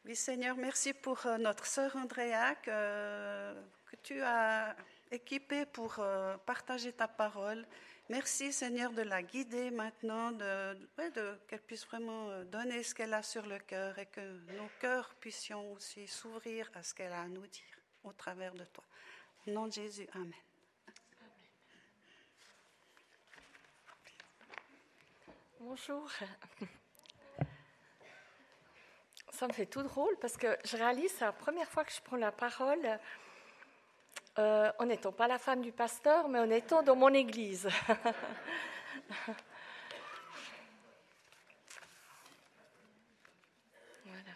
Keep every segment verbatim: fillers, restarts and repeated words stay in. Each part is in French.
Oui, Seigneur, merci pour euh, notre sœur Andrea que, que tu as équipée pour euh, partager ta parole. Merci, Seigneur, de la guider maintenant, de, de, de, qu'elle puisse vraiment donner ce qu'elle a sur le cœur et que nos cœurs puissions aussi s'ouvrir à ce qu'elle a à nous dire au travers de toi. Au nom de Jésus, Amen. Bonjour. Ça me fait tout drôle parce que je réalise, c'est la première fois que je prends la parole euh, en n'étant pas la femme du pasteur, mais en étant dans mon église. Voilà.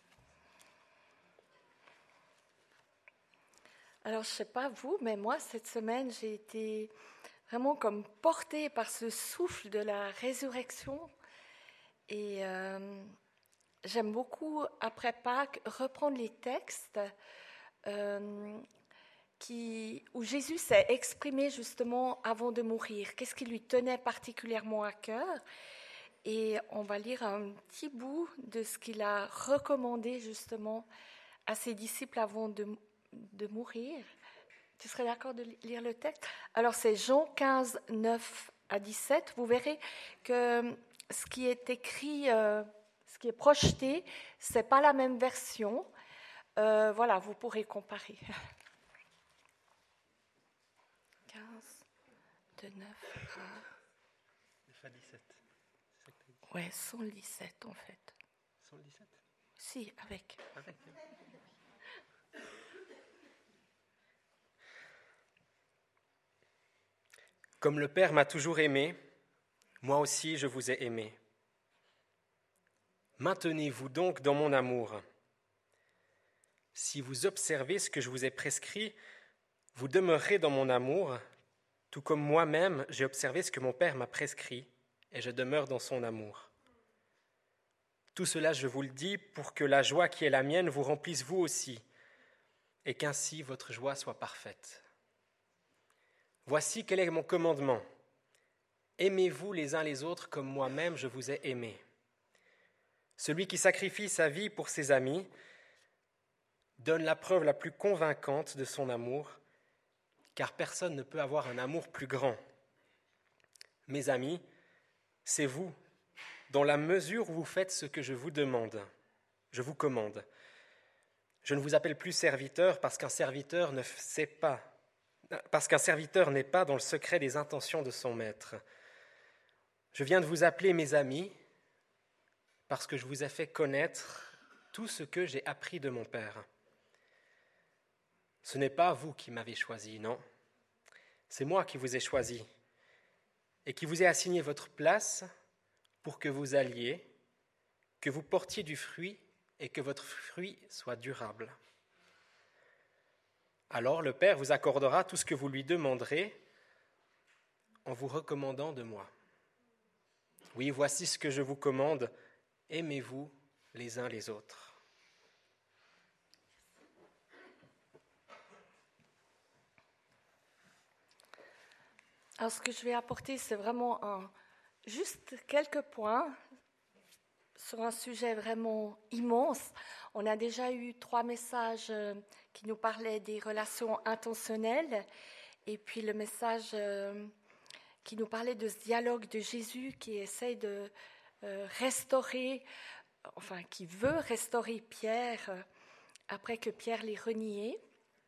Alors, je ne sais pas vous, mais moi, cette semaine, j'ai été vraiment comme portée par ce souffle de la résurrection. Et euh, j'aime beaucoup, après Pâques, reprendre les textes euh, qui, où Jésus s'est exprimé justement avant de mourir. Qu'est-ce qui lui tenait particulièrement à cœur? Et on va lire un petit bout de ce qu'il a recommandé justement à ses disciples avant de, de mourir. Tu serais d'accord de lire le texte? Alors c'est Jean quinze, neuf à dix-sept. Vous verrez que ce qui est écrit, euh, ce qui est projeté, c'est pas la même version. Euh, voilà, vous pourrez comparer. quinze, de neuf à dix-sept. Ouais, cent dix-sept en fait. cent dix-sept? Si, avec. Avec. Comme le Père m'a toujours aimé, moi aussi je vous ai aimé. Maintenez-vous donc dans mon amour. Si vous observez ce que je vous ai prescrit, vous demeurerez dans mon amour, tout comme moi-même j'ai observé ce que mon Père m'a prescrit, et je demeure dans son amour. Tout cela, je vous le dis, pour que la joie qui est la mienne vous remplisse vous aussi, et qu'ainsi votre joie soit parfaite. Voici quel est mon commandement. Aimez-vous les uns les autres comme moi-même je vous ai aimé. Celui qui sacrifie sa vie pour ses amis donne la preuve la plus convaincante de son amour, car personne ne peut avoir un amour plus grand. Mes amis, c'est vous, dans la mesure où vous faites ce que je vous demande, je vous commande. Je ne vous appelle plus serviteur parce qu'un serviteur ne sait pas, parce qu'un serviteur n'est pas dans le secret des intentions de son maître. Je viens de vous appeler mes amis parce que je vous ai fait connaître tout ce que j'ai appris de mon Père. Ce n'est pas vous qui m'avez choisi, non. C'est moi qui vous ai choisi et qui vous ai assigné votre place pour que vous alliez, que vous portiez du fruit et que votre fruit soit durable. Alors le Père vous accordera tout ce que vous lui demanderez en vous recommandant de moi. Oui, voici ce que je vous commande, aimez-vous les uns les autres. Alors ce que je vais apporter, c'est vraiment un, juste quelques points sur un sujet vraiment immense. On a déjà eu trois messages qui nous parlaient des relations intentionnelles et puis le message qui nous parlait de ce dialogue de Jésus qui essaie de restaurer, enfin qui veut restaurer Pierre après que Pierre l'ait renié.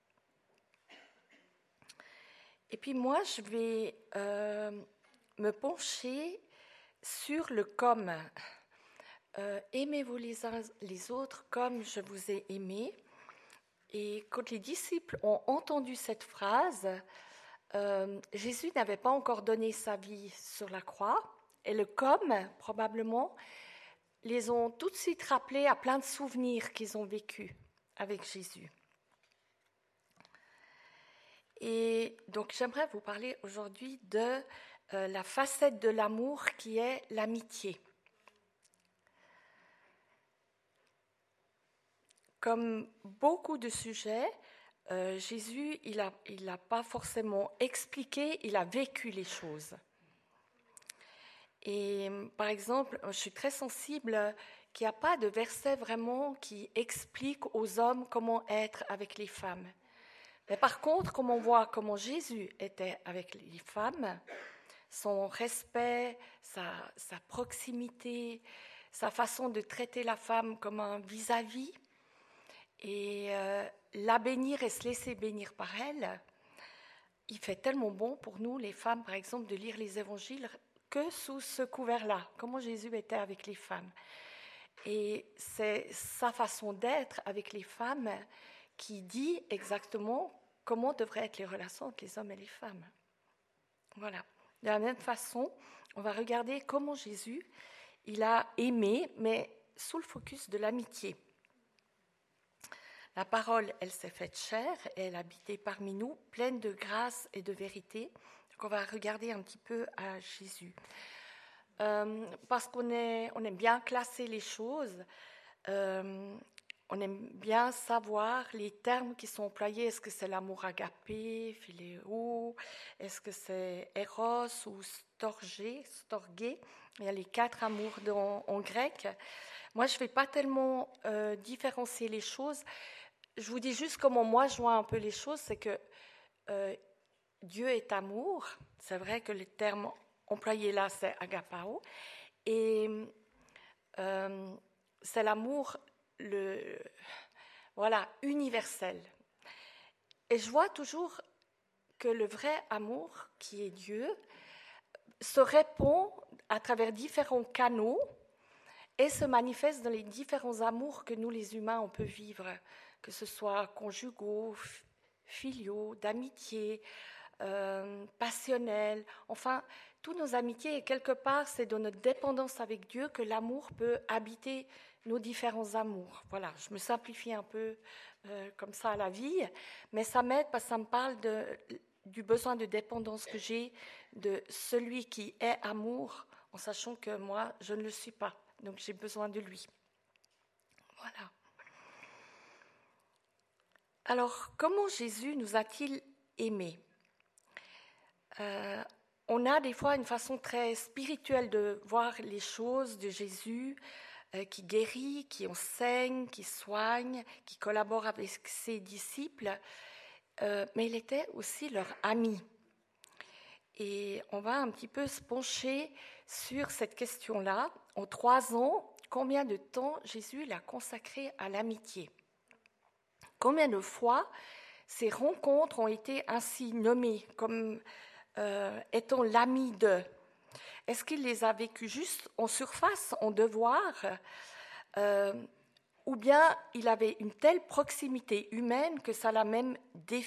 Et puis moi, je vais euh, me pencher sur le « comme ». Euh, aimez-vous les uns les autres comme je vous ai aimé. Et quand les disciples ont entendu cette phrase, euh, Jésus n'avait pas encore donné sa vie sur la croix. Et le « comme », probablement, les ont tout de suite rappelés à plein de souvenirs qu'ils ont vécus avec Jésus. Et donc, j'aimerais vous parler aujourd'hui de euh, la facette de l'amour qui est l'amitié. Comme beaucoup de sujets, euh, Jésus, il n'a il a pas forcément expliqué, il a vécu les choses. Et par exemple, je suis très sensible, qu'il n'y a pas de verset vraiment qui explique aux hommes comment être avec les femmes. Mais par contre, comme on voit comment Jésus était avec les femmes, son respect, sa, sa proximité, sa façon de traiter la femme comme un vis-à-vis, et euh, la bénir et se laisser bénir par elle, il fait tellement bon pour nous, les femmes, par exemple, de lire les évangiles que sous ce couvert-là, comment Jésus était avec les femmes. Et c'est sa façon d'être avec les femmes qui dit exactement comment devraient être les relations entre les hommes et les femmes. Voilà. De la même façon, on va regarder comment Jésus, il a aimé, mais sous le focus de l'amitié. La parole, elle s'est faite chair, et elle habitait parmi nous, pleine de grâce et de vérité. Donc on va regarder un petit peu à Jésus. Euh, parce qu'on est, on aime bien classer les choses, euh, on aime bien savoir les termes qui sont employés. Est-ce que c'est l'amour agapé, philéo, est-ce que c'est éros ou storgé, storgé? Il y a les quatre amours dans, en grec. Moi, je ne vais pas tellement euh, différencier les choses. Je vous dis juste comment moi je vois un peu les choses, c'est que euh, Dieu est amour. C'est vrai que le terme employé là, c'est agapao. Et euh, c'est l'amour le, voilà, universel. Et je vois toujours que le vrai amour, qui est Dieu, se répand à travers différents canaux et se manifeste dans les différents amours que nous, les humains, on peut vivre, que ce soit conjugaux, filiaux, d'amitié, euh, passionnels. Enfin, tous nos amitiés, et quelque part, c'est dans notre dépendance avec Dieu que l'amour peut habiter nos différents amours. Voilà, je me simplifie un peu euh, comme ça à la vie, mais ça m'aide parce que ça me parle de, du besoin de dépendance que j'ai de celui qui est amour, en sachant que moi, je ne le suis pas. Donc, j'ai besoin de lui. Voilà. Alors, comment Jésus nous a-t-il aimés ? euh, On a des fois une façon très spirituelle de voir les choses de Jésus, euh, qui guérit, qui enseigne, qui soigne, qui collabore avec ses disciples, euh, mais il était aussi leur ami. Et on va un petit peu se pencher sur cette question-là. En trois ans, combien de temps Jésus l'a consacré à l'amitié ? Combien de fois ces rencontres ont été ainsi nommées comme euh, étant l'ami de ? Est-ce qu'il les a vécues juste en surface, en devoir, euh, ou bien il avait une telle proximité humaine que ça l'a même défini ?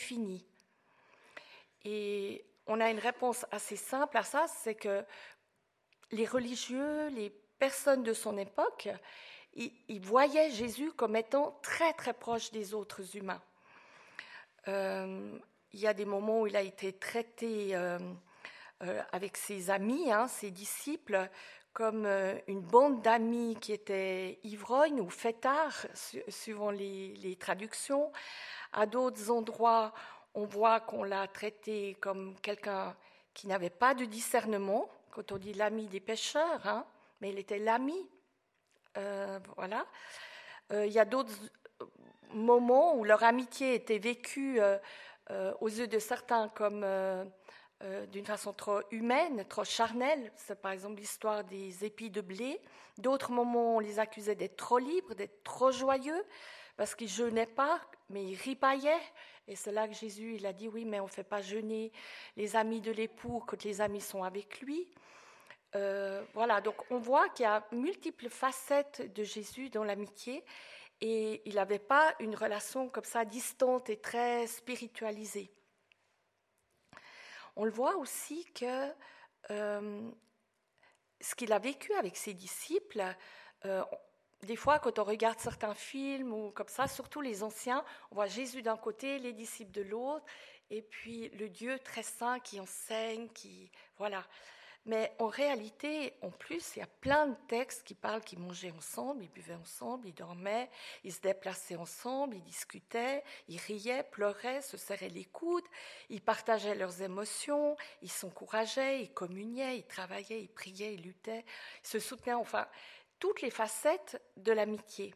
Et on a une réponse assez simple à ça, c'est que les religieux, les personnes de son époque, ils, ils voyaient Jésus comme étant très très proche des autres humains. Euh, il y a des moments où il a été traité euh, euh, avec ses amis, hein, ses disciples, comme euh, une bande d'amis qui étaient ivrognes ou fêtards, su- suivant les, les traductions. À d'autres endroits, on voit qu'on l'a traité comme quelqu'un qui n'avait pas de discernement, quand on dit l'ami des pécheurs, hein, mais il était l'ami. Euh, voilà. Euh, il y a d'autres moments où leur amitié était vécue euh, euh, aux yeux de certains comme euh, euh, d'une façon trop humaine, trop charnelle. C'est par exemple l'histoire des épis de blé. D'autres moments, on les accusait d'être trop libres, d'être trop joyeux, parce qu'ils jeûnaient pas, mais ils ripaillaient. Et c'est là que Jésus il a dit, oui, mais on ne fait pas jeûner les amis de l'époux quand les amis sont avec lui. Euh, voilà, donc on voit qu'il y a multiples facettes de Jésus dans l'amitié et il n'avait pas une relation comme ça distante et très spiritualisée. On le voit aussi que euh, ce qu'il a vécu avec ses disciples, euh, des fois quand on regarde certains films ou comme ça, surtout les anciens, on voit Jésus d'un côté, les disciples de l'autre, et puis le Dieu très saint qui enseigne, qui voilà. Mais en réalité, en plus, il y a plein de textes qui parlent qu'ils mangeaient ensemble, ils buvaient ensemble, ils dormaient, ils se déplaçaient ensemble, ils discutaient, ils riaient, pleuraient, se serraient les coudes, ils partageaient leurs émotions, ils s'encourageaient, ils communiaient, ils travaillaient, ils priaient, ils luttaient, ils se soutenaient. Enfin, toutes les facettes de l'amitié.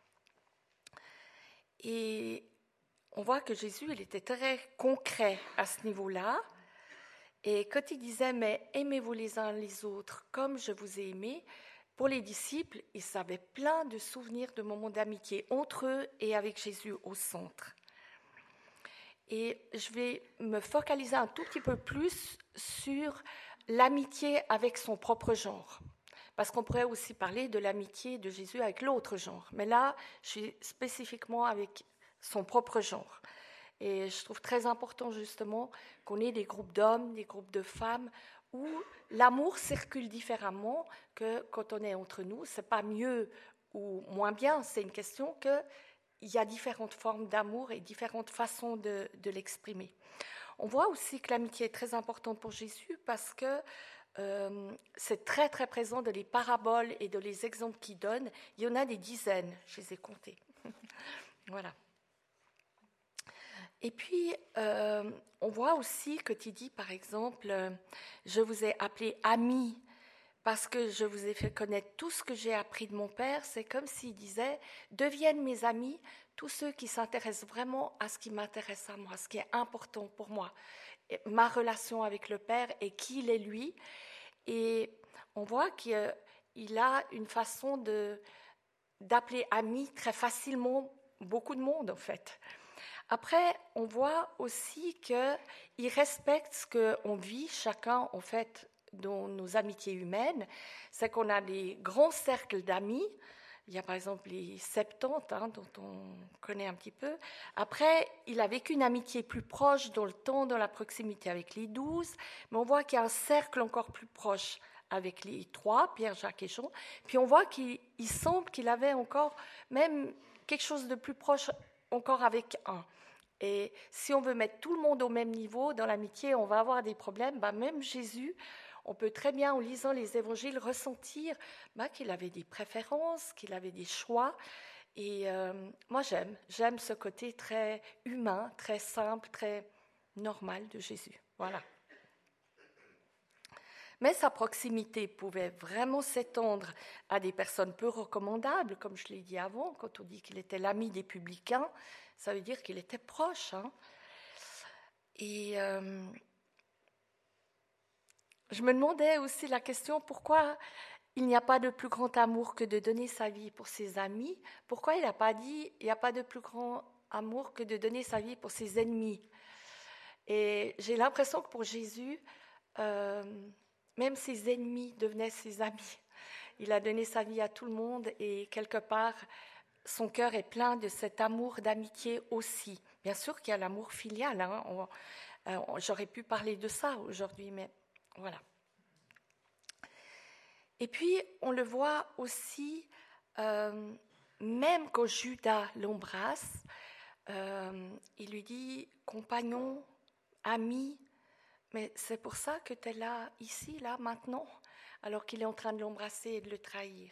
Et on voit que Jésus, il était très concret à ce niveau-là. Et quand il disait « mais aimez-vous les uns les autres comme je vous ai aimé », pour les disciples, ils avaient plein de souvenirs de moments d'amitié entre eux et avec Jésus au centre. Et je vais me focaliser un tout petit peu plus sur l'amitié avec son propre genre. Parce qu'on pourrait aussi parler de l'amitié de Jésus avec l'autre genre. Mais là, je suis spécifiquement avec son propre genre. Et je trouve très important justement qu'on ait des groupes d'hommes, des groupes de femmes, où l'amour circule différemment que quand on est entre nous. Ce n'est pas mieux ou moins bien, c'est une question qu'il y a différentes formes d'amour et différentes façons de, de l'exprimer. On voit aussi que l'amitié est très importante pour Jésus parce que euh, c'est très très présent dans les paraboles et dans les exemples qu'il donne. Il y en a des dizaines, je les ai comptés. Voilà. Et puis, euh, on voit aussi que tu dis, par exemple, euh, je vous ai appelé amis parce que je vous ai fait connaître tout ce que j'ai appris de mon Père. C'est comme s'il disait, deviennent mes amis tous ceux qui s'intéressent vraiment à ce qui m'intéresse à moi, ce qui est important pour moi, ma relation avec le Père et qui il est lui. Et on voit qu'il a une façon de, d'appeler ami très facilement beaucoup de monde, en fait. Après, on voit aussi qu'il respecte ce qu'on vit chacun, en fait, dans nos amitiés humaines. C'est qu'on a des grands cercles d'amis. Il y a par exemple les septante, hein, dont on connaît un petit peu. Après, il a vécu une amitié plus proche dans le temps, dans la proximité avec les douze. Mais on voit qu'il y a un cercle encore plus proche avec les trois, Pierre, Jacques et Jean. Puis on voit qu'il il semble qu'il avait encore même quelque chose de plus proche encore avec un. Et si on veut mettre tout le monde au même niveau dans l'amitié, on va avoir des problèmes. Ben, même Jésus, on peut très bien, en lisant les évangiles, ressentir ben, qu'il avait des préférences, qu'il avait des choix. Et euh, moi, j'aime. J'aime ce côté très humain, très simple, très normal de Jésus. Voilà. Mais sa proximité pouvait vraiment s'étendre à des personnes peu recommandables, comme je l'ai dit avant, quand on dit qu'il était l'ami des publicains, ça veut dire qu'il était proche. Hein. Et euh, je me demandais aussi la question, pourquoi il n'y a pas de plus grand amour que de donner sa vie pour ses amis? Pourquoi il n'a pas dit, il n'y a pas de plus grand amour que de donner sa vie pour ses ennemis? Et j'ai l'impression que pour Jésus, euh, même ses ennemis devenaient ses amis. Il a donné sa vie à tout le monde et quelque part, son cœur est plein de cet amour d'amitié aussi. Bien sûr qu'il y a l'amour filial. Hein. On, euh, j'aurais pu parler de ça aujourd'hui, mais voilà. Et puis, on le voit aussi, euh, même quand Judas l'embrasse, euh, il lui dit « compagnon, ami ». Mais c'est pour ça que tu es là, ici, là, maintenant, alors qu'il est en train de l'embrasser et de le trahir.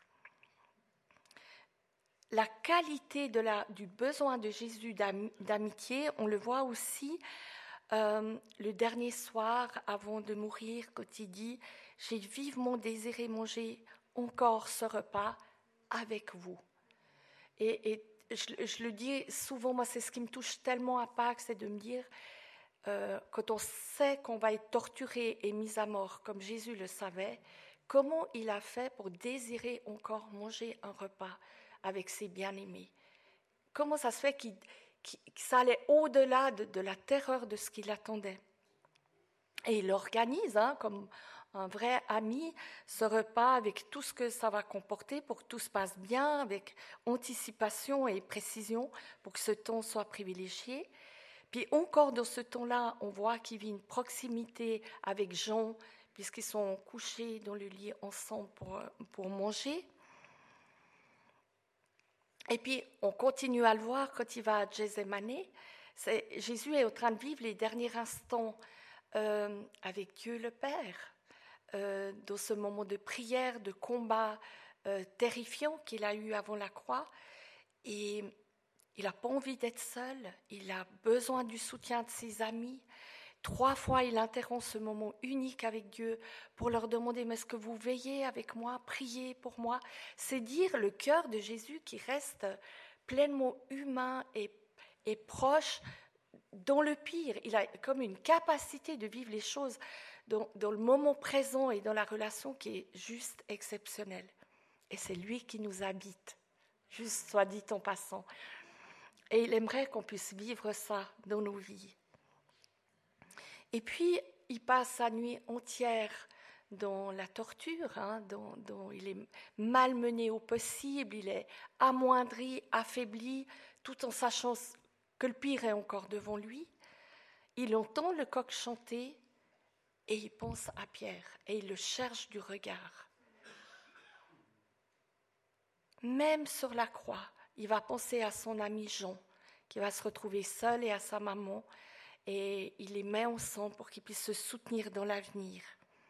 La qualité de la, du besoin de Jésus d'amitié, on le voit aussi euh, le dernier soir avant de mourir, quand il dit « J'ai vivement désiré manger encore ce repas avec vous ». Et, et je, je le dis souvent, moi c'est ce qui me touche tellement à Pâques, c'est de me dire, euh, quand on sait qu'on va être torturé et mis à mort, comme Jésus le savait, comment il a fait pour désirer encore manger un repas avec ses bien-aimés. Comment ça se fait qu'il, qu'il, que ça allait au-delà de, de la terreur de ce qu'il attendait. Et il organise, hein, comme un vrai ami, ce repas avec tout ce que ça va comporter pour que tout se passe bien, avec anticipation et précision, pour que ce temps soit privilégié. Puis encore dans ce temps-là, on voit qu'il vit une proximité avec Jean, puisqu'ils sont couchés dans le lit ensemble pour, pour manger. Et puis, on continue à le voir quand il va à Gethsémane. C'est, Jésus est en train de vivre les derniers instants euh, avec Dieu le Père, euh, dans ce moment de prière, de combat euh, terrifiant qu'il a eu avant la croix. Et il n'a pas envie d'être seul, il a besoin du soutien de ses amis. Trois fois, il interrompt ce moment unique avec Dieu pour leur demander « Mais est-ce que vous veillez avec moi, priez pour moi ?» C'est dire le cœur de Jésus qui reste pleinement humain et, et proche dans le pire. Il a comme une capacité de vivre les choses dans, dans le moment présent et dans la relation qui est juste exceptionnelle. Et c'est lui qui nous habite, juste soit dit en passant. Et il aimerait qu'on puisse vivre ça dans nos vies. Et puis, il passe sa nuit entière dans la torture, hein, dont, dont il est malmené au possible, il est amoindri, affaibli, tout en sachant que le pire est encore devant lui. Il entend le coq chanter et il pense à Pierre et il le cherche du regard. Même sur la croix, il va penser à son ami Jean, qui va se retrouver seul, et à sa maman, et il les met ensemble pour qu'ils puissent se soutenir dans l'avenir.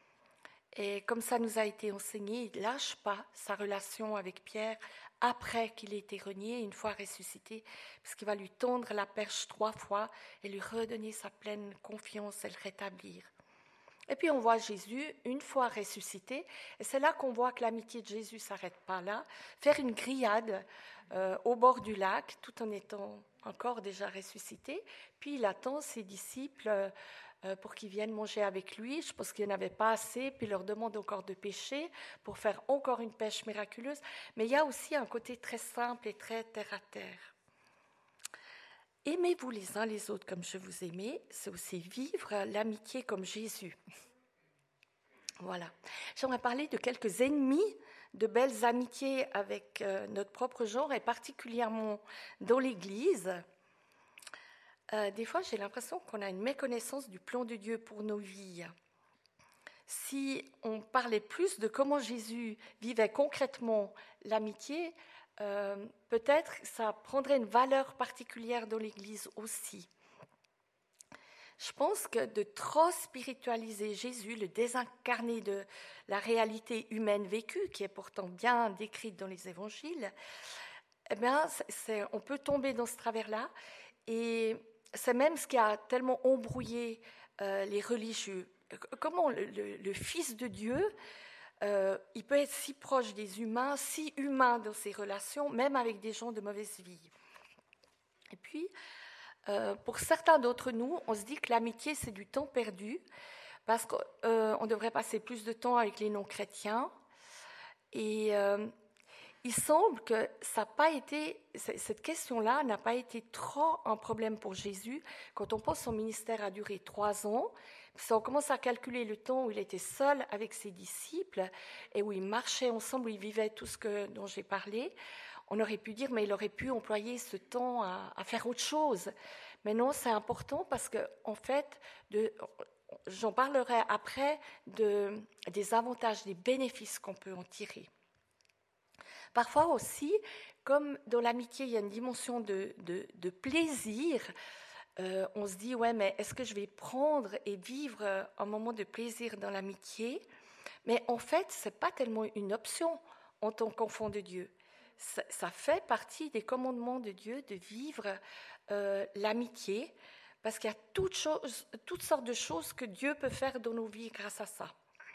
Et comme ça nous a été enseigné, il ne lâche pas sa relation avec Pierre après qu'il ait été renié, une fois ressuscité, parce qu'il va lui tendre la perche trois fois et lui redonner sa pleine confiance et le rétablir. Et puis on voit Jésus, une fois ressuscité, et c'est là qu'on voit que l'amitié de Jésus ne s'arrête pas là, faire une grillade euh, au bord du lac, tout en étant encore déjà ressuscité, puis il attend ses disciples euh, pour qu'ils viennent manger avec lui. Je pense qu'il n'y en avait pas assez, puis il leur demande encore de pêcher pour faire encore une pêche miraculeuse. Mais il y a aussi un côté très simple et très terre-à-terre. Aimez-vous les uns les autres comme je vous aimais, c'est aussi vivre l'amitié comme Jésus. Voilà. J'aimerais parler de quelques ennemis de belles amitiés avec euh, notre propre genre, et particulièrement dans l'Église. Euh, des fois, j'ai l'impression qu'on a une méconnaissance du plan de Dieu pour nos vies. Si on parlait plus de comment Jésus vivait concrètement l'amitié, euh, peut-être ça prendrait une valeur particulière dans l'Église aussi. Je pense que de trop spiritualiser Jésus, le désincarner de la réalité humaine vécue, qui est pourtant bien décrite dans les évangiles, eh bien, c'est, on peut tomber dans ce travers-là. Et c'est même ce qui a tellement embrouillé euh, les religieux. Comment le, le, le Fils de Dieu, euh, il peut être si proche des humains, si humain dans ses relations, même avec des gens de mauvaise vie. Et puis, Euh, pour certains d'entre nous, on se dit que l'amitié, c'est du temps perdu, parce qu'on euh, devrait passer plus de temps avec les non-chrétiens. Et euh, il semble que ça n'a pas été, cette question-là n'a pas été trop un problème pour Jésus. Quand on pense que son ministère a duré trois ans, si on commence à calculer le temps où il était seul avec ses disciples, et où ils marchaient ensemble, où ils vivaient tout ce que, dont j'ai parlé, on aurait pu dire, mais il aurait pu employer ce temps à, à faire autre chose. Mais non, c'est important parce que, en fait, de, j'en parlerai après de, des avantages, des bénéfices qu'on peut en tirer. Parfois aussi, comme dans l'amitié, il y a une dimension de, de, de plaisir, euh, on se dit, ouais, mais est-ce que je vais prendre et vivre un moment de plaisir dans l'amitié ? Mais en fait, ce n'est pas tellement une option en tant qu'enfant de Dieu. Ça, ça fait partie des commandements de Dieu de vivre euh, l'amitié, parce qu'il y a toutes, choses, toutes sortes de choses que Dieu peut faire dans nos vies grâce à ça.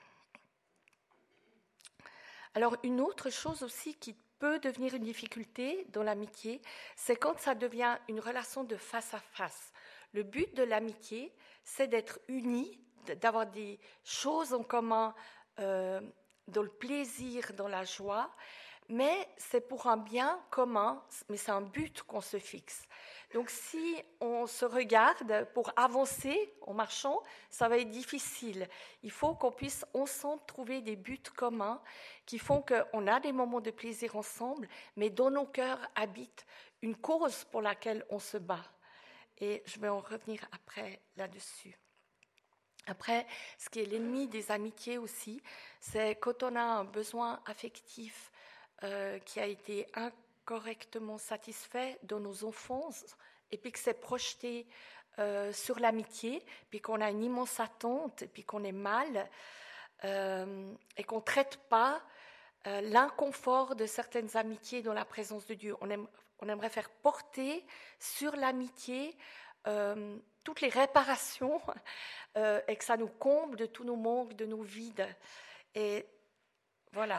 Alors, une autre chose aussi qui peut devenir une difficulté dans l'amitié, c'est quand ça devient une relation de face à face. Le but de l'amitié, c'est d'être unis, d'avoir des choses en commun, euh, dans le plaisir, dans la joie, mais c'est pour un bien commun, mais c'est un but qu'on se fixe. Donc si on se regarde pour avancer en marchant, ça va être difficile. Il faut qu'on puisse ensemble trouver des buts communs qui font qu'on a des moments de plaisir ensemble, mais dans nos cœurs habite une cause pour laquelle on se bat. Et je vais en revenir après là-dessus. Après, ce qui est l'ennemi des amitiés aussi, c'est quand on a un besoin affectif Euh, qui a été incorrectement satisfait dans nos enfances, et puis que c'est projeté euh, sur l'amitié, puis qu'on a une immense attente, et puis qu'on est mal, euh, et qu'on ne traite pas euh, l'inconfort de certaines amitiés dans la présence de Dieu. On, aime, on aimerait faire porter sur l'amitié euh, toutes les réparations euh, et que ça nous comble de tous nos manques, de nos vides. Et voilà.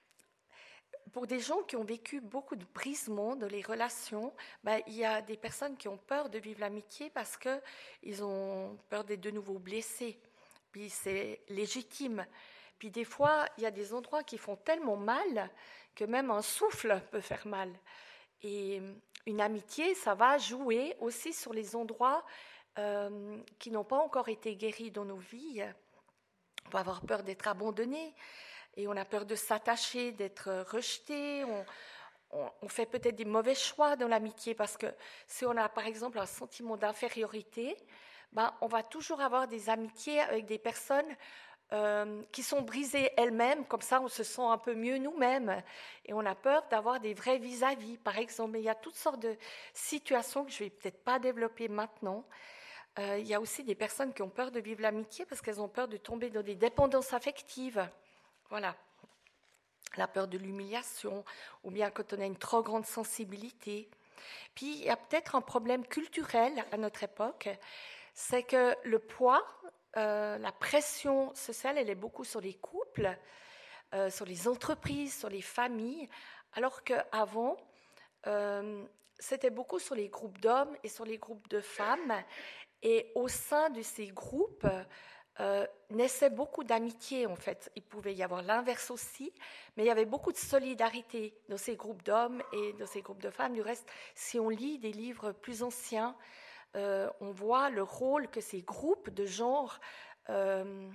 Pour des gens qui ont vécu beaucoup de brisements dans les relations, ben, il y a des personnes qui ont peur de vivre l'amitié parce qu'ils ont peur d'être de nouveau blessés. Puis c'est légitime. Puis des fois, il y a des endroits qui font tellement mal que même un souffle peut faire mal. Et une amitié, ça va jouer aussi sur les endroits euh, qui n'ont pas encore été guéris dans nos vies. On va avoir peur d'être abandonné. Et on a peur de s'attacher, d'être rejeté. On, on, on fait peut-être des mauvais choix dans l'amitié parce que si on a, par exemple, un sentiment d'infériorité, ben, on va toujours avoir des amitiés avec des personnes euh, qui sont brisées elles-mêmes. Comme ça, on se sent un peu mieux nous-mêmes. Et on a peur d'avoir des vrais vis-à-vis, par exemple. Mais il y a toutes sortes de situations que je ne vais peut-être pas développer maintenant. Euh, il y a aussi des personnes qui ont peur de vivre l'amitié parce qu'elles ont peur de tomber dans des dépendances affectives. Voilà, la peur de l'humiliation, ou bien quand on a une trop grande sensibilité. Puis, il y a peut-être un problème culturel à notre époque, c'est que le poids, euh, la pression sociale, elle est beaucoup sur les couples, euh, sur les entreprises, sur les familles, alors qu'avant, euh, c'était beaucoup sur les groupes d'hommes et sur les groupes de femmes. Et au sein de ces groupes, Euh, naissait beaucoup d'amitié, en fait. Il pouvait y avoir l'inverse aussi, mais il y avait beaucoup de solidarité dans ces groupes d'hommes et dans ces groupes de femmes. Du reste, si on lit des livres plus anciens, euh, on voit le rôle que ces groupes de genre euh,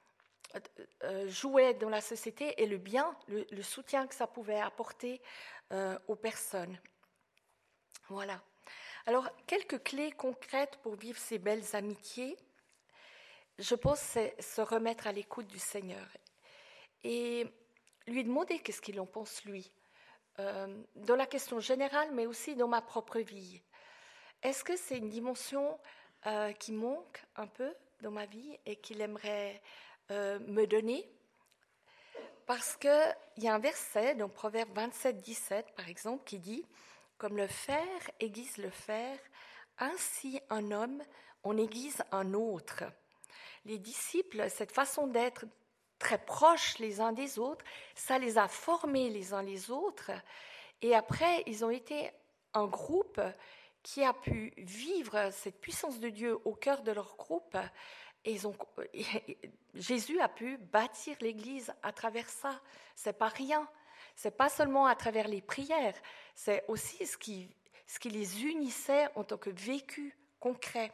euh, jouaient dans la société et le bien, le, le soutien que ça pouvait apporter euh, aux personnes. Voilà. Alors, quelques clés concrètes pour vivre ces belles amitiés. Je pense que c'est se remettre à l'écoute du Seigneur et lui demander qu'est-ce qu'il en pense lui, euh, dans la question générale, mais aussi dans ma propre vie. Est-ce que c'est une dimension euh, qui manque un peu dans ma vie et qu'il aimerait euh, me donner? Parce qu'il y a un verset dans Proverbe vingt-sept, dix-sept, par exemple, qui dit « Comme le fer aiguise le fer, ainsi un homme en aiguise un autre. » Les disciples, cette façon d'être très proches les uns des autres, ça les a formés les uns les autres. Et après, ils ont été un groupe qui a pu vivre cette puissance de Dieu au cœur de leur groupe. Et ils ont, Jésus a pu bâtir l'Église à travers ça. C'est pas rien. C'est pas seulement à travers les prières. C'est aussi ce qui, ce qui les unissait en tant que vécu concret.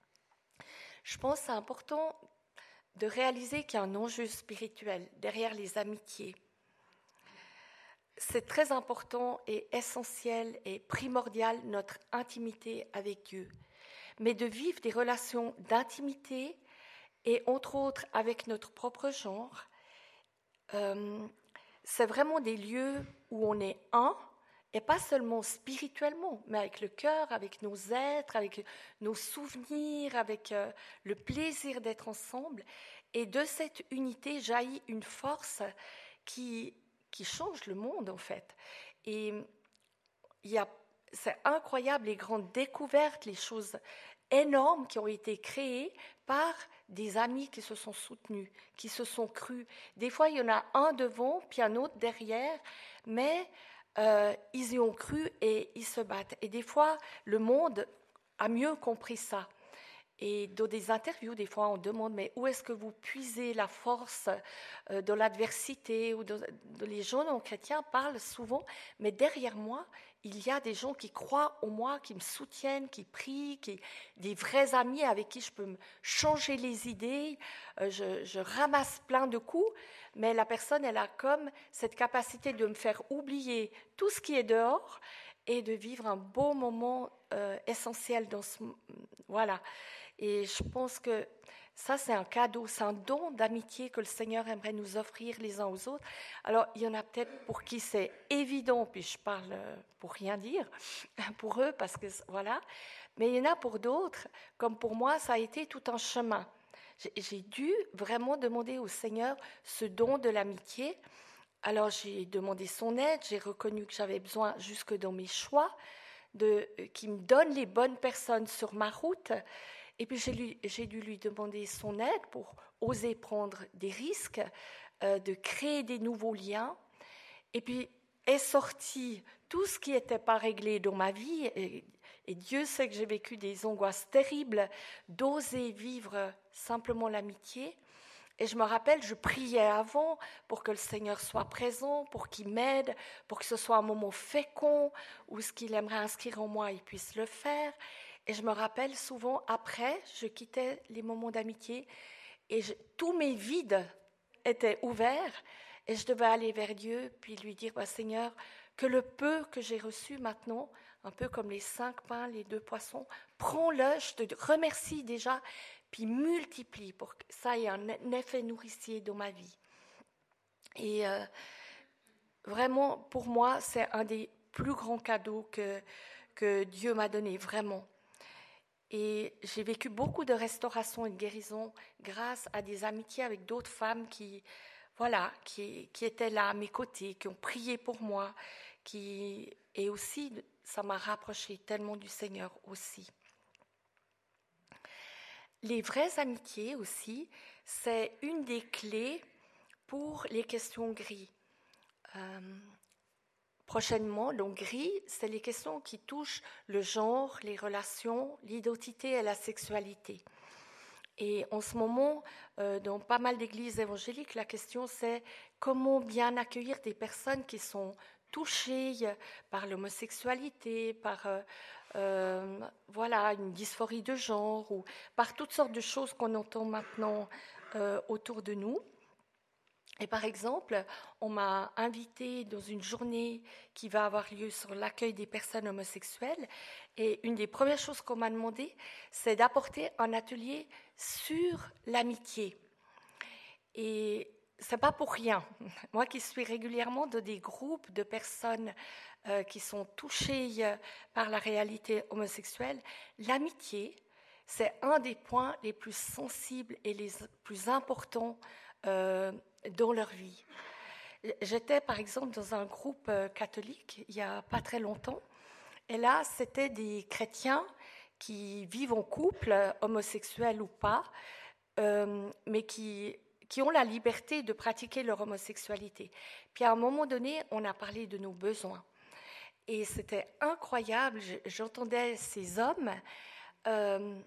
Je pense que c'est important de réaliser qu'il y a un enjeu spirituel derrière les amitiés. C'est très important et essentiel et primordial notre intimité avec Dieu. Mais de vivre des relations d'intimité et entre autres avec notre propre genre, euh, c'est vraiment des lieux où on est un, et pas seulement spirituellement, mais avec le cœur, avec nos êtres, avec nos souvenirs, avec euh, le plaisir d'être ensemble. Et de cette unité jaillit une force qui, qui change le monde, en fait. Et il y a, c'est incroyable, les grandes découvertes, les choses énormes qui ont été créées par des amis qui se sont soutenus, qui se sont crus. Des fois, il y en a un devant, puis un autre derrière, mais euh, ils y ont cru et ils se battent. Et des fois, le monde a mieux compris ça. Et dans des interviews, des fois, on demande, mais où est-ce que vous puisez la force euh, dans l'adversité ou dans, dans les gens non chrétiens parlent souvent, mais derrière moi, il y a des gens qui croient en moi, qui me soutiennent, qui prient, qui, des vrais amis avec qui je peux me changer les idées. Euh, je, je ramasse plein de coups, mais la personne, elle a comme cette capacité de me faire oublier tout ce qui est dehors et de vivre un beau moment euh, essentiel dans ce... Voilà. Et je pense que ça, c'est un cadeau, c'est un don d'amitié que le Seigneur aimerait nous offrir les uns aux autres. Alors, il y en a peut-être pour qui c'est évident, puis je parle pour rien dire, pour eux, parce que voilà. Mais il y en a pour d'autres, comme pour moi, ça a été tout un chemin. J'ai, j'ai dû vraiment demander au Seigneur ce don de l'amitié. Alors, j'ai demandé son aide, j'ai reconnu que j'avais besoin, jusque dans mes choix, de, qui me donne les bonnes personnes sur ma route. Et puis j'ai, lui, j'ai dû lui demander son aide pour oser prendre des risques, euh, de créer des nouveaux liens. Et puis est sorti tout ce qui n'était pas réglé dans ma vie. Et, et Dieu sait que j'ai vécu des angoisses terribles d'oser vivre simplement l'amitié. Et je me rappelle, je priais avant pour que le Seigneur soit présent, pour qu'il m'aide, pour que ce soit un moment fécond où ce qu'il aimerait inscrire en moi, il puisse le faire. Et je me rappelle souvent, après, je quittais les moments d'amitié et je, tous mes vides étaient ouverts et je devais aller vers Dieu puis lui dire, bah, Seigneur, que le peu que j'ai reçu maintenant, un peu comme les cinq pains, les deux poissons, prends-le, je te remercie déjà, puis multiplie pour que ça ait un effet nourricier dans ma vie. Et euh, vraiment, pour moi, c'est un des plus grands cadeaux que, que Dieu m'a donné, vraiment. Et j'ai vécu beaucoup de restauration et de guérison grâce à des amitiés avec d'autres femmes qui, voilà, qui, qui étaient là à mes côtés, qui ont prié pour moi, qui, et aussi, ça m'a rapproché tellement du Seigneur aussi. Les vraies amitiés aussi, c'est une des clés pour les questions gris. Euh, prochainement, donc gris, c'est les questions qui touchent le genre, les relations, l'identité et la sexualité. Et en ce moment, euh, dans pas mal d'églises évangéliques, la question c'est comment bien accueillir des personnes qui sont touchées par l'homosexualité, par euh, euh, voilà, une dysphorie de genre ou par toutes sortes de choses qu'on entend maintenant euh, autour de nous. Et par exemple, on m'a invitée dans une journée qui va avoir lieu sur l'accueil des personnes homosexuelles. Et une des premières choses qu'on m'a demandé, c'est d'apporter un atelier sur l'amitié. Et c'est pas pour rien. Moi qui suis régulièrement dans des groupes de personnes euh, qui sont touchées par la réalité homosexuelle, l'amitié, c'est un des points les plus sensibles et les plus importants euh, dans leur vie. J'étais par exemple dans un groupe catholique il n'y a pas très longtemps, et là c'était des chrétiens qui vivent en couple, homosexuels ou pas, euh, mais qui, qui ont la liberté de pratiquer leur homosexualité. Puis à un moment donné, on a parlé de nos besoins. Et c'était incroyable, j'entendais ces hommes euh,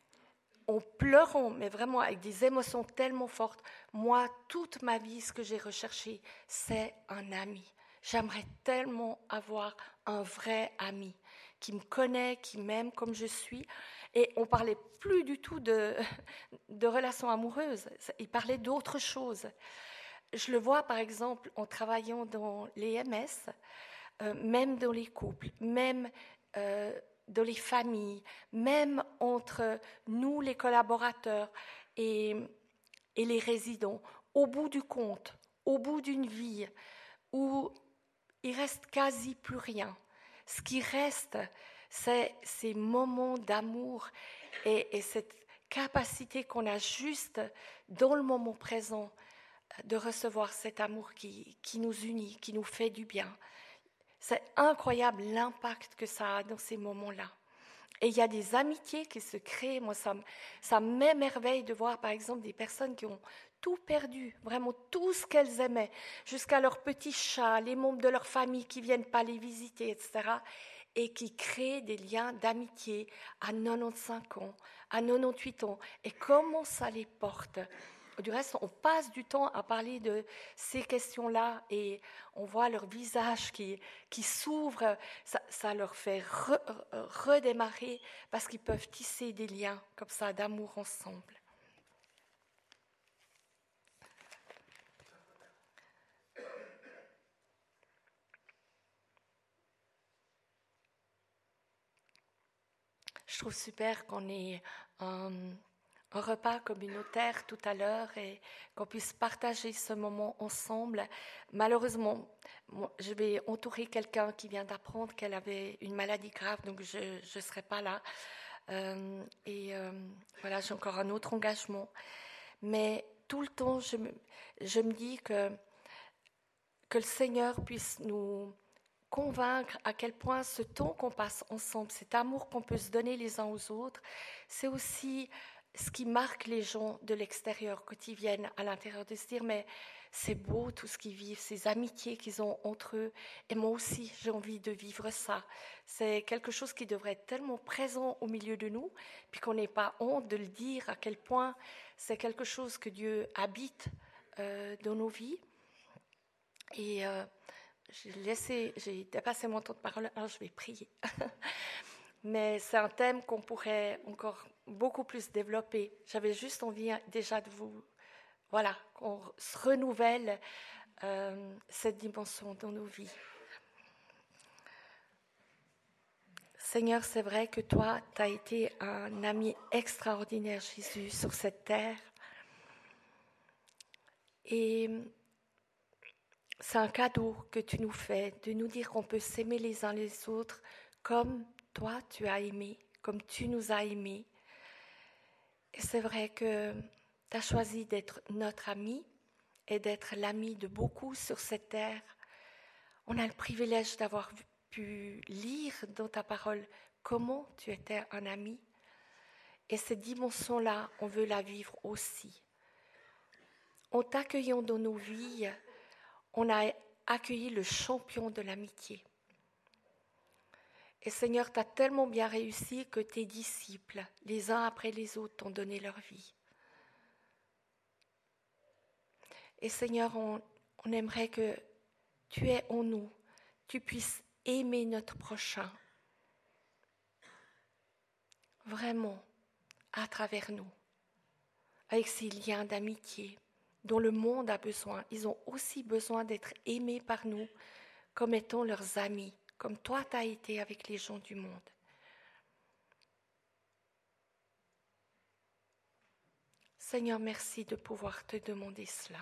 en pleurant, mais vraiment avec des émotions tellement fortes. Moi, toute ma vie, ce que j'ai recherché, c'est un ami. J'aimerais tellement avoir un vrai ami qui me connaît, qui m'aime comme je suis. Et on ne parlait plus du tout de, de relations amoureuses, il parlait d'autre chose. Je le vois par exemple en travaillant dans les M S, euh, même dans les couples, même euh, dans les familles, même entre nous les collaborateurs et, et les résidents. Au bout du compte, au bout d'une vie où il reste quasi plus rien, ce qui reste, c'est ces moments d'amour et, et cette capacité qu'on a juste dans le moment présent de recevoir cet amour qui, qui nous unit, qui nous fait du bien. C'est incroyable l'impact que ça a dans ces moments-là. Et il y a des amitiés qui se créent. Moi, ça, ça m'émerveille de voir, par exemple, des personnes qui ont tout perdu, vraiment tout ce qu'elles aimaient, jusqu'à leurs petits chats, les membres de leur famille qui ne viennent pas les visiter, et cetera, et qui créent des liens d'amitié à quatre-vingt-quinze ans, à quatre-vingt-dix-huit ans. Et comment ça les porte ? Du reste, on passe du temps à parler de ces questions-là et on voit leur visage qui, qui s'ouvre. Ça, ça leur fait re, redémarrer parce qu'ils peuvent tisser des liens comme ça d'amour ensemble. Je trouve super qu'on ait un, un repas communautaire tout à l'heure et qu'on puisse partager ce moment ensemble. Malheureusement, moi, je vais entourer quelqu'un qui vient d'apprendre qu'elle avait une maladie grave, donc je ne serai pas là. Euh, et euh, voilà, j'ai encore un autre engagement. Mais tout le temps, je me, je me dis que, que le Seigneur puisse nous convaincre à quel point ce temps qu'on passe ensemble, cet amour qu'on peut se donner les uns aux autres, c'est aussi ce qui marque les gens de l'extérieur quand ils viennent à l'intérieur, de se dire mais c'est beau tout ce qu'ils vivent, ces amitiés qu'ils ont entre eux, et moi aussi j'ai envie de vivre ça. C'est quelque chose qui devrait être tellement présent au milieu de nous, puis qu'on n'ait pas honte de le dire à quel point c'est quelque chose que Dieu habite euh, dans nos vies. Et euh, j'ai laissé, j'ai dépassé mon temps de parole, alors je vais prier. Mais c'est un thème qu'on pourrait encore beaucoup plus développer. J'avais juste envie déjà de vous, voilà, qu'on se renouvelle euh, cette dimension dans nos vies. Seigneur, c'est vrai que toi, tu as été un ami extraordinaire, Jésus, sur cette terre. Et c'est un cadeau que tu nous fais, de nous dire qu'on peut s'aimer les uns les autres comme toi, tu as aimé, comme tu nous as aimés. Et c'est vrai que tu as choisi d'être notre ami et d'être l'ami de beaucoup sur cette terre. On a le privilège d'avoir pu lire dans ta parole comment tu étais un ami. Et cette dimension-là, on veut la vivre aussi. En t'accueillant dans nos vies, on a accueilli le champion de l'amitié. Et Seigneur, tu as tellement bien réussi que tes disciples, les uns après les autres, t'ont donné leur vie. Et Seigneur, on, on aimerait que tu aies en nous, tu puisses aimer notre prochain, vraiment, à travers nous, avec ces liens d'amitié dont le monde a besoin. Ils ont aussi besoin d'être aimés par nous comme étant leurs amis, comme toi tu as été avec les gens du monde. Seigneur, merci de pouvoir te demander cela.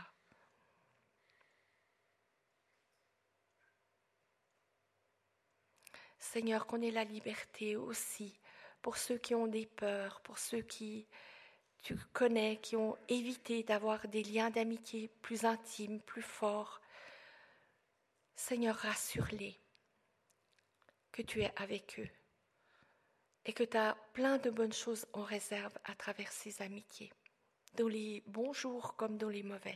Seigneur, qu'on ait la liberté aussi pour ceux qui ont des peurs, pour ceux qui tu connais, qui ont évité d'avoir des liens d'amitié plus intimes, plus forts. Seigneur, rassure-les que tu es avec eux et que tu as plein de bonnes choses en réserve à travers ces amitiés, dans les bons jours comme dans les mauvais.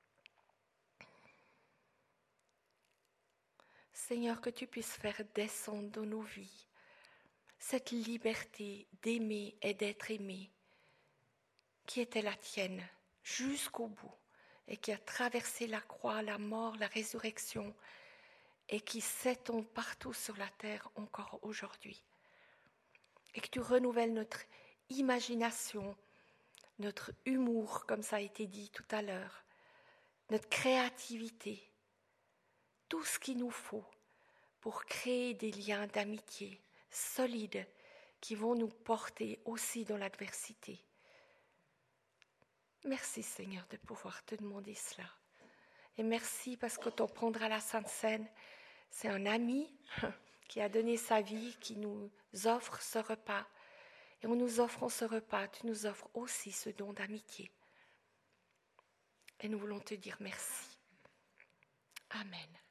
Seigneur, que tu puisses faire descendre dans nos vies cette liberté d'aimer et d'être aimé qui était la tienne jusqu'au bout et qui a traversé la croix, la mort, la résurrection et qui s'étend partout sur la terre encore aujourd'hui. Et que tu renouvelles notre imagination, notre humour, comme ça a été dit tout à l'heure, notre créativité, tout ce qu'il nous faut pour créer des liens d'amitié solides qui vont nous porter aussi dans l'adversité. Merci Seigneur de pouvoir te demander cela. Et merci parce que quand on prendra la Sainte Seine, c'est un ami qui a donné sa vie, qui nous offre ce repas. Et en nous offrant ce repas, tu nous offres aussi ce don d'amitié. Et nous voulons te dire merci. Amen.